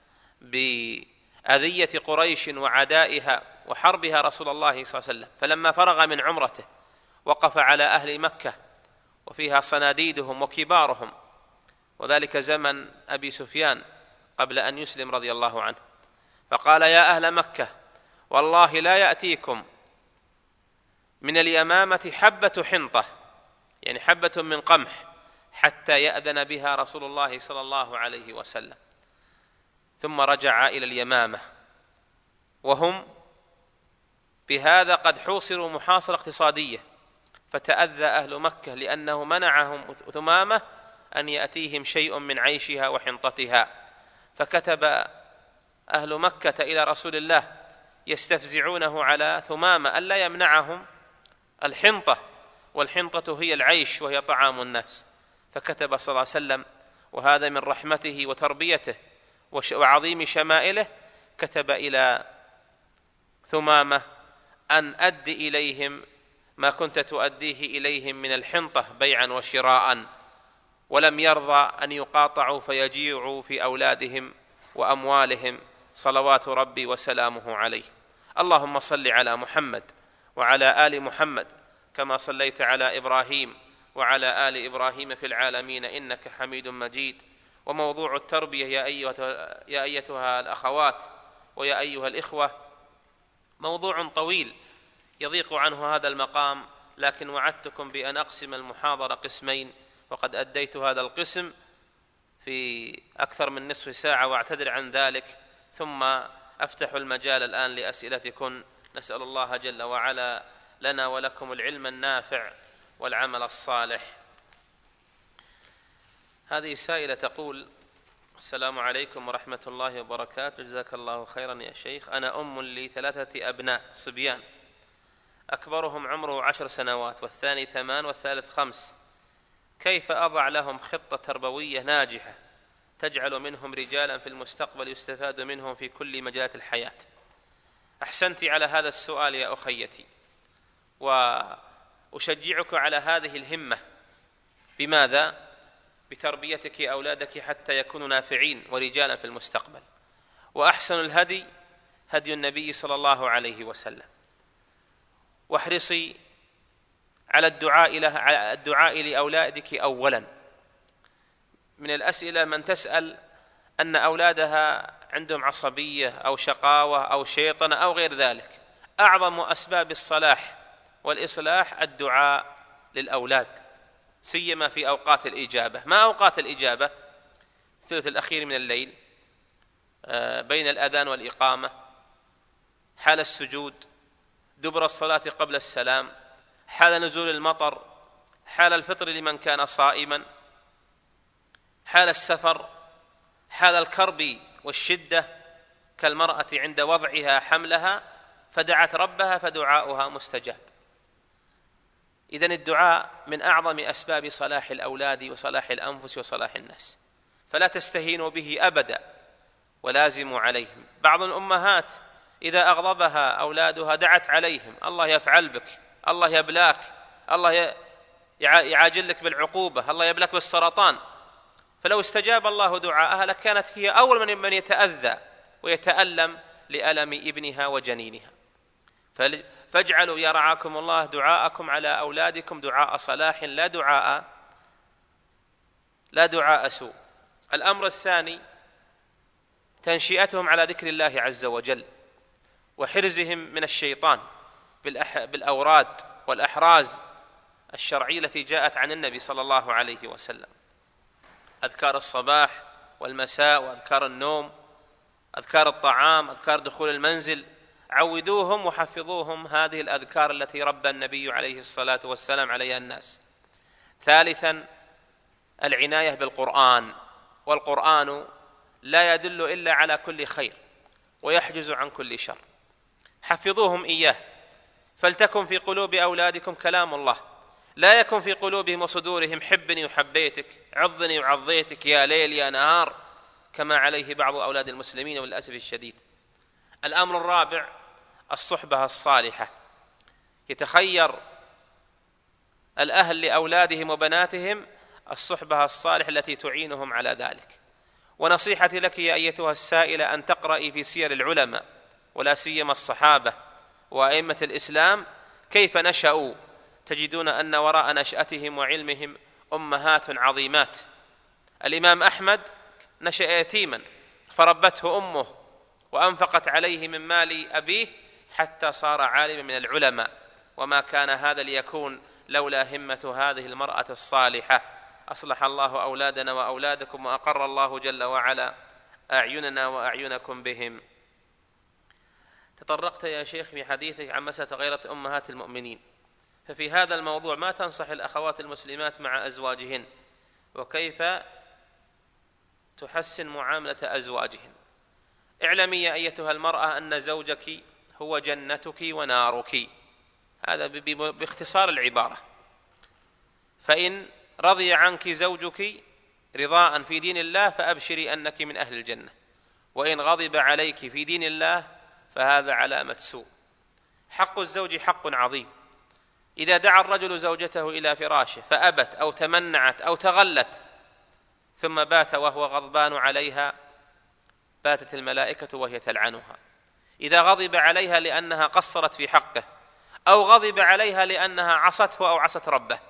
بأذية قريش وعدائها وحربها رسول الله صلى الله عليه وسلم، فلما فرغ من عمرته وقف على أهل مكة وفيها صناديدهم وكبارهم، وذلك زمن أبي سفيان قبل أن يسلم رضي الله عنه، فقال يا أهل مكة والله لا يأتيكم من اليمامة حبة حنطة، يعني حبة من قمح، حتى يأذن بها رسول الله صلى الله عليه وسلم. ثم رجع إلى اليمامة وهم بهذا قد حوصروا محاصرة اقتصادية، فتأذى أهل مكة لأنه منعهم ثمامة أن يأتيهم شيء من عيشها وحنطتها، فكتب أهل مكة إلى رسول الله يستفزعونه على ثمامة ألا يمنعهم الحنطة، والحنطة هي العيش وهي طعام الناس. فكتب صلى الله عليه وسلم، وهذا من رحمته وتربيته وعظيم شمائله، كتب إلى ثمامة أن أد إليهم ما كنت تؤديه إليهم من الحنطة بيعا وشراء، ولم يرضى أن يقاطعوا فيجيعوا في أولادهم وأموالهم صلوات ربي وسلامه عليه. اللهم صل على محمد وعلى آل محمد كما صليت على إبراهيم وعلى آل إبراهيم في العالمين إنك حميد مجيد. وموضوع التربية يا أيتها, يا أيتها الأخوات ويا أيها الإخوة موضوع طويل يضيق عنه هذا المقام، لكن وعدتكم بأن أقسم المحاضرة قسمين، وقد أديت هذا القسم في أكثر من نصف ساعة واعتذر عن ذلك، ثم أفتح المجال الآن لأسئلتكم. نسأل الله جل وعلا لنا ولكم العلم النافع والعمل الصالح. هذه سائلة تقول: السلام عليكم ورحمة الله وبركاته، جزاك الله خيرا يا شيخ، أنا أم لثلاثة أبناء صبيان، أكبرهم عمره عشر سنوات والثاني ثمان والثالث خمس، كيف أضع لهم خطة تربوية ناجحة تجعل منهم رجالا في المستقبل يستفاد منهم في كل مجالات الحياة؟ أحسنت على هذا السؤال يا أخيتي، وأشجعك على هذه الهمة. بماذا؟ بتربيتك أولادك حتى يكونوا نافعين ورجالا في المستقبل. وأحسن الهدي هدي النبي صلى الله عليه وسلم. واحرصي على الدعاء له على الدعاء لأولادك أولا. من الأسئلة من تسأل أن أولادها عندهم عصبية أو شقاوة أو شيطنة أو غير ذلك. أعظم أسباب الصلاح والإصلاح الدعاء للأولاد، سيما في أوقات الإجابة. ما أوقات الإجابة؟ الثلث الأخير من الليل، بين الأذان والإقامة، حال السجود، دبر الصلاة قبل السلام، حال نزول المطر، حال الفطر لمن كان صائما، حال السفر، حال الكرب والشدة كالمرأة عند وضعها حملها فدعت ربها فدعاؤها مستجاب. إذن الدعاء من أعظم أسباب صلاح الأولاد وصلاح الأنفس وصلاح الناس، فلا تستهينوا به أبدا ولازموا عليهم. بعض الأمهات إذا أغضبها أولادها دعت عليهم: الله يفعل بك، الله يبلاك، الله يعاجل لك بالعقوبة، الله يبلاك بالسرطان. فلو استجاب الله دعاءها لكانت هي أول من من يتأذى ويتألم لألم ابنها وجنينها. فاجعلوا يا رعاكم الله دعاءكم على أولادكم دعاء صلاح لا دعاء لا دعاء سوء. الأمر الثاني تنشئتهم على ذكر الله عز وجل وحرزهم من الشيطان بالأوراد والأحراز الشرعية التي جاءت عن النبي صلى الله عليه وسلم، أذكار الصباح والمساء وأذكار النوم، أذكار الطعام، أذكار دخول المنزل. عودوهم وحفظوهم هذه الأذكار التي ربى النبي عليه الصلاة والسلام عليها الناس. ثالثا العناية بالقرآن، والقرآن لا يدل إلا على كل خير ويحجز عن كل شر. حفظوهم إياه، فلتكن في قلوب أولادكم كلام الله، لا يكن في قلوبهم وصدورهم حبني وحبيتك، عضني وعضيتك، يا ليل يا نهار، كما عليه بعض أولاد المسلمين وللأسف الشديد. الأمر الرابع الصحبة الصالحة. يتخير الأهل لأولادهم وبناتهم الصحبة الصالحة التي تعينهم على ذلك. ونصيحتي لك يا أيتها السائلة أن تقرأي في سير العلماء ولا سيما الصحابة وأئمة الإسلام كيف نشأوا، تجدون أن وراء نشأتهم وعلمهم أمهات عظيمات. الإمام أحمد نشأ يتيما فربته أمه وأنفقت عليه من مال أبيه حتى صار عالما من العلماء، وما كان هذا ليكون لولا همة هذه المرأة الصالحة. أصلح الله أولادنا وأولادكم وأقر الله جل وعلا أعيننا وأعينكم بهم. تطرقت يا شيخ في حديثك عن مسألة غيرة أمهات المؤمنين، ففي هذا الموضوع ما تنصح الأخوات المسلمات مع أزواجهن، وكيف تحسن معاملة أزواجهن؟ اعلمي يا أيتها المرأة أن زوجك هو جنتك ونارك، هذا باختصار العبارة. فإن رضي عنك زوجك رضاء في دين الله فأبشري أنك من أهل الجنة، وإن غضب عليك في دين الله فهذا علامة سوء. حق الزوج حق عظيم. إذا دعا الرجل زوجته إلى فراشه فأبت أو تمنعت أو تغلت ثم بات وهو غضبان عليها باتت الملائكة وهي تلعنها. إذا غضب عليها لأنها قصرت في حقه أو غضب عليها لأنها عصته أو عصت ربه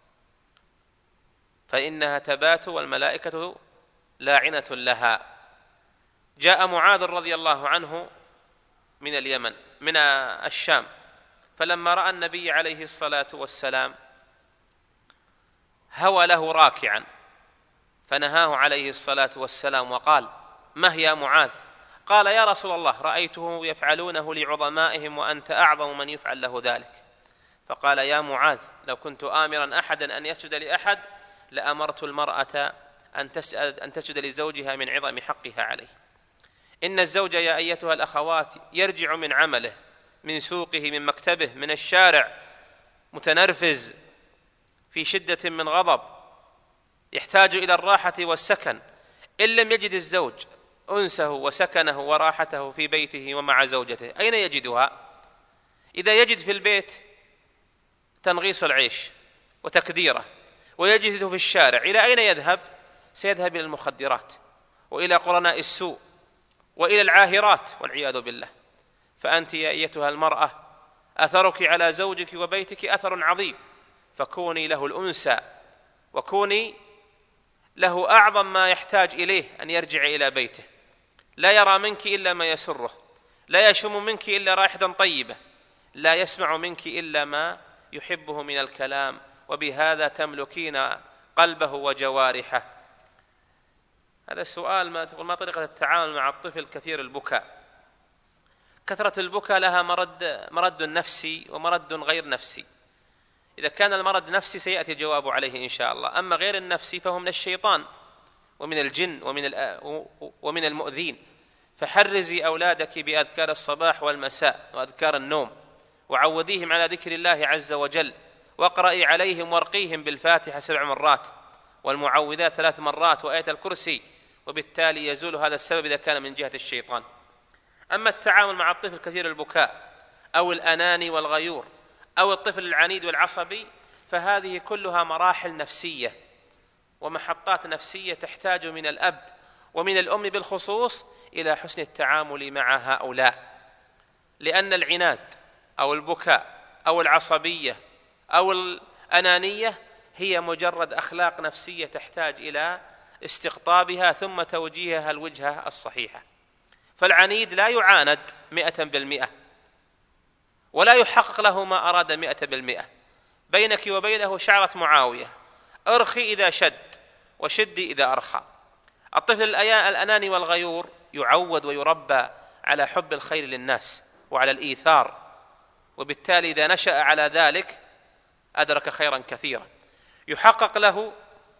فإنها تبات والملائكة لاعنة لها. جاء معاذ رضي الله عنه من اليمن من الشام، فلما رأى النبي عليه الصلاة والسلام هوى له راكعا فنهاه عليه الصلاة والسلام وقال: ما هي يا معاذ؟ قال: يا رسول الله رأيته يفعلونه لعظمائهم وأنت أعظم من يفعل له ذلك. فقال: يا معاذ لو كنت آمرا أحدا أن يسجد لأحد لأمرت المرأة أن تسجد لزوجها من عظم حقها عليه. إن الزوج يا أيتها الأخوات يرجع من عمله، من سوقه، من مكتبه، من الشارع، متنرفز في شدة من غضب، يحتاج إلى الراحة والسكن. إن لم يجد الزوج أنسه وسكنه وراحته في بيته ومع زوجته أين يجدها؟ إذا يجد في البيت تنغيص العيش وتكديره ويجده في الشارع، إلى أين يذهب؟ سيذهب إلى المخدرات وإلى قرناء السوء وإلى العاهرات والعياذ بالله. فأنت يا أيتها المرأة أثرك على زوجك وبيتك أثر عظيم، فكوني له الأنسى وكوني له أعظم ما يحتاج إليه أن يرجع إلى بيته، لا يرى منك إلا ما يسره، لا يشم منك إلا رائحة طيبة، لا يسمع منك إلا ما يحبه من الكلام، وبهذا تملكين قلبه وجوارحه. هذا السؤال: ما تقول ما طريقة التعامل مع الطفل كثير البكاء؟ كثرة البكاء لها مرد مرد نفسي ومرد غير نفسي. إذا كان المرض نفسي سيأتي الجواب عليه إن شاء الله، أما غير النفسي فهو من الشيطان ومن الجن ومن ومن المؤذين. فحرزي أولادك بأذكار الصباح والمساء وأذكار النوم، وعوديهم على ذكر الله عز وجل، واقرأي عليهم وارقيهم بالفاتحة سبع مرات والمعوذات ثلاث مرات وآية الكرسي، وبالتالي يزول هذا السبب إذا كان من جهة الشيطان. أما التعامل مع الطفل كثير البكاء أو الأناني والغيور أو الطفل العنيد والعصبي فهذه كلها مراحل نفسية ومحطات نفسية تحتاج من الأب ومن الأم بالخصوص إلى حسن التعامل مع هؤلاء، لأن العناد أو البكاء أو العصبية أو الأنانية هي مجرد أخلاق نفسية تحتاج إلى استقطابها ثم توجيهها الوجهة الصحيحة. فالعنيد لا يعاند مئة بالمئة ولا يحقق له ما أراد مئة بالمئة، بينك وبينه شعرة معاوية: أرخي إذا شد وشدي إذا أرخى. الطفل الأناني والغيور يعود ويربى على حب الخير للناس وعلى الإيثار، وبالتالي إذا نشأ على ذلك أدرك خيرا كثيرا، يحقق له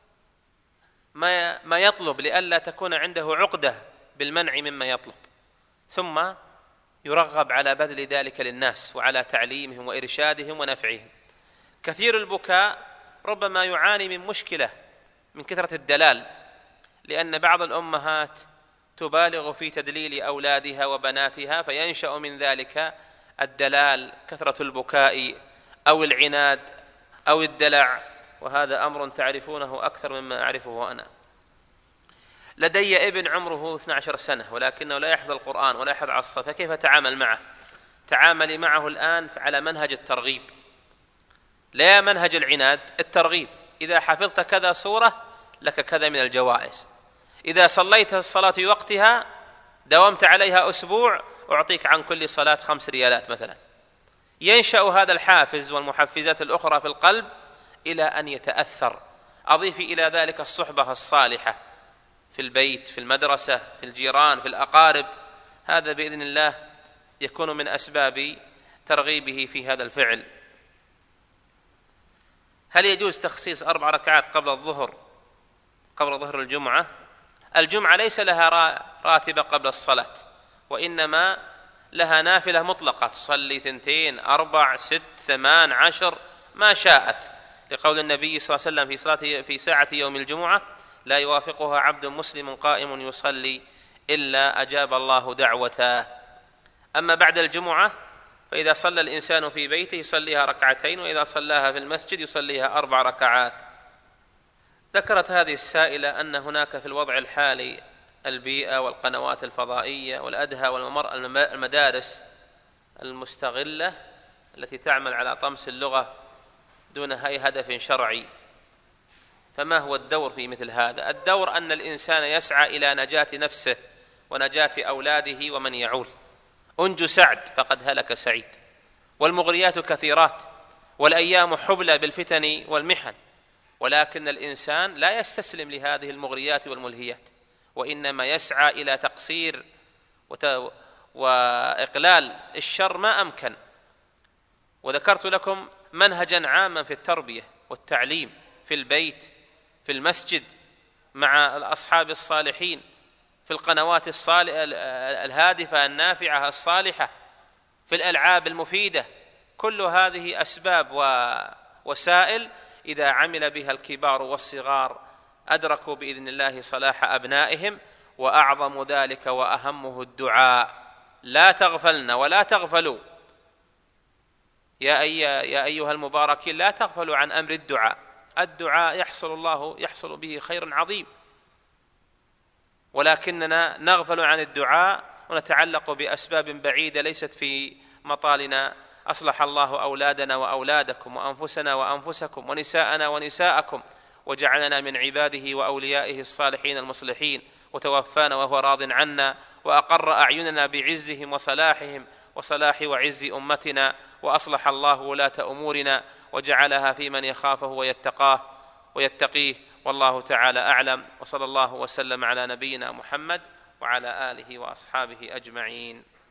ما ما يطلب لئلا تكون عنده عقدة بالمنع مما يطلب، ثم يرغب على بذل ذلك للناس وعلى تعليمهم وإرشادهم ونفعهم. كثير البكاء ربما يعاني من مشكلة من كثرة الدلال، لأن بعض الأمهات تبالغ في تدليل أولادها وبناتها فينشأ من ذلك الدلال، كثرة البكاء أو العناد أو الدلع، وهذا أمر تعرفونه أكثر مما أعرفه أنا. لدي ابن عمره اثنتي عشرة سنة ولكنه لا يحفظ القرآن ولا يحفظ عصا، فكيف أتعامل معه؟ تعاملي معه الآن على منهج الترغيب لا منهج العناد. الترغيب: إذا حفظت كذا سورة لك كذا من الجوائز، إذا صليت الصلاة في وقتها داومت عليها أسبوع أعطيك عن كل صلاة خمس ريالات مثلا. ينشأ هذا الحافز والمحفزات الأخرى في القلب إلى أن يتأثر. أضيفي إلى ذلك الصحبة الصالحة في البيت، في المدرسة، في الجيران، في الأقارب، هذا بإذن الله يكون من أسباب ترغيبه في هذا الفعل. هل يجوز تخصيص أربع ركعات قبل الظهر قبل ظهر الجمعة؟ الجمعة ليس لها راتبة قبل الصلاة، وإنما لها نافلة مطلقة، تصلي ثنتين أربع ست ثمان عشر ما شاءت، لقول النبي صلى الله عليه وسلم في صلاة في ساعة يوم الجمعة: لا يوافقها عبد مسلم قائم يصلي إلا أجاب الله دعوته. أما بعد الجمعة فإذا صلى الإنسان في بيته يصليها ركعتين، وإذا صلاها في المسجد يصليها أربع ركعات. ذكرت هذه السائلة أن هناك في الوضع الحالي البيئة والقنوات الفضائية والأدهى والمدارس المستغلة التي تعمل على طمس اللغة دون أي هدف شرعي. فما هو الدور في مثل هذا؟ الدور أن الإنسان يسعى إلى نجاة نفسه ونجاة أولاده ومن يعول. أنجو سعد فقد هلك سعيد، والمغريات كثيرات، والأيام حبلى بالفتن والمحن، ولكن الإنسان لا يستسلم لهذه المغريات والملهيات، وإنما يسعى إلى تقصير وإقلال الشر ما أمكن. وذكرت لكم منهجا عاما في التربية والتعليم في البيت، في المسجد، مع الأصحاب الصالحين، في القنوات الهادفة النافعة الصالحة، في الألعاب المفيدة. كل هذه أسباب ووسائل إذا عمل بها الكبار والصغار أدركوا بإذن الله صلاح أبنائهم. وأعظم ذلك وأهمه الدعاء. لا تغفلن ولا تغفلوا يا, أي يا أيها المباركين، لا تغفلوا عن أمر الدعاء. الدعاء يحصل الله يحصل به خير عظيم، ولكننا نغفل عن الدعاء ونتعلق بأسباب بعيدة ليست في مطالنا. أصلح الله أولادنا وأولادكم وأنفسنا وأنفسكم ونساءنا ونساءكم، وجعلنا من عباده وأوليائه الصالحين المصلحين، وتوفانا وهو راض عنا، وأقر أعيننا بعزهم وصلاحهم وصلاح وعز أمتنا، وأصلح الله ولاة أمورنا وجعلها في من يخافه ويتقاه ويتقيه. والله تعالى أعلم، وصلى الله وسلم على نبينا محمد وعلى آله وأصحابه أجمعين.